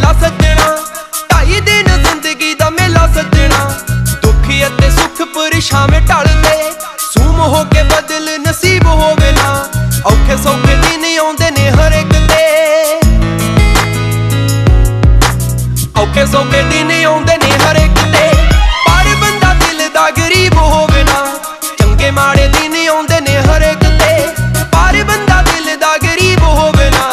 मेला सजना, 2.5 दिन जिंदगी दा मेला सजना। दुख अते सुख परेशान टलदे, सूम हो के बदल नसीब होवे ना। औखे सौखे दिन आउंदे ने हर एक ते, औखे सौखे दिन आउंदे ने हर एक ते। पर बंदा दिल दा गरीब होवे ना, चंगे माड़े दिन आउंदे ने हर एक ते। पर बंदा दिल दा गरीब होवे ना।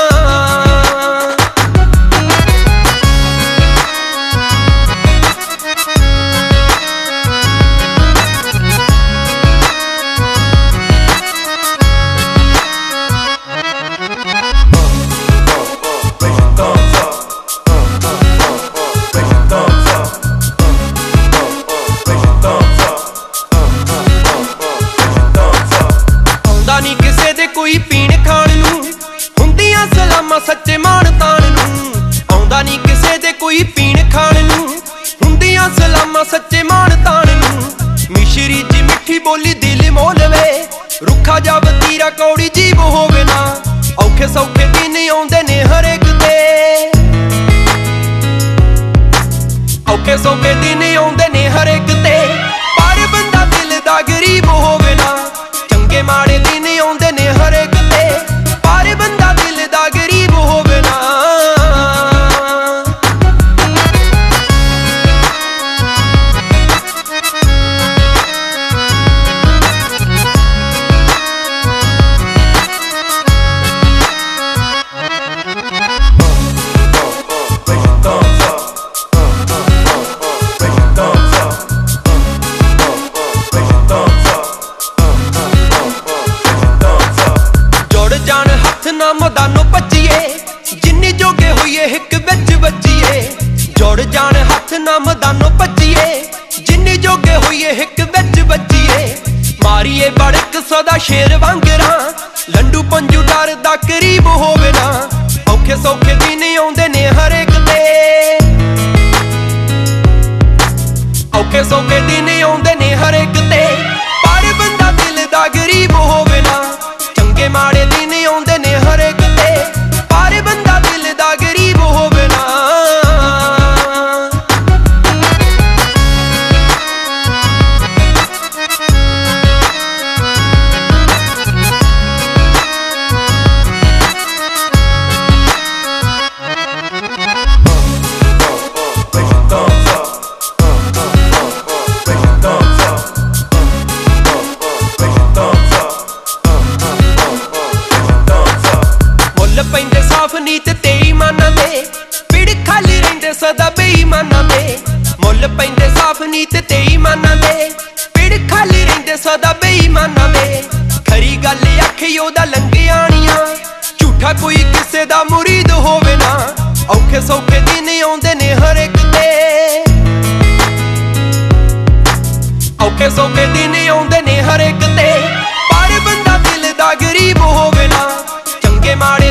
कोई पीण खाण नूं हुंदियां सलामां सच्चे मान ताण नूं। आउंदा नहीं किसे दे कोई पीण खाण नूं हुंदियां सलामां सच्चे मान ताण नूं। मिश्री जी मिठी बोली दिल मोल वे, रुखा जा वतीरा कौड़ी जीव होवे ना। औखे सौखे दिन आउंदे ने हर एक ते, औखे सौखे दिन आउंदे ने हर एक ते। पर बंदा दिल दा गरीब होवे ना, चंगे माड़े दिन आउंदे ने हर एक ते। पर बंदा दिल दा गरीब होवे ना। ना मदानो भज्जिए जिन्नी जोगे होइए हिक विच बज्जिए। जुड़ जाण हथ ना मदानो भज्जिए जिन्नी जोगे होइए हिक विच बज्जिए। मारिए बड़क सदा शेर वांगरा, लंडू पंजू डर दा करीब होवे ना। औखे सौखे दिन आउंदे ने हर एक ते, औखे सौखे दिन आउंदे ने हर एक ते। पर बंदा दिल दा गरीब होवे ना, चंगे माड़े दिन आउंदे ने हर एक ते। पर बंदा दिल दा गरीब होवे ना। पैंदे साफ नीत ते ईमानां दे, पिड़ खाली रहिंदे सदा बेईमानां दे। मुल पैंदे साफ नीत ते ईमानां दे, पिड़ खाली रहिंदे सदा बेईमानां दे। खरी गल आखियो दा लंघे आनियां, झूठा कोई किसे दा मुरीद होवे ना। औखे सौखे दिन आउंदे ने हर एक ते, औखे सौखे दिन आउंदे ने हर एक ते। पर बंदा दिल दा गरीब होवे ना, चंगे माड़े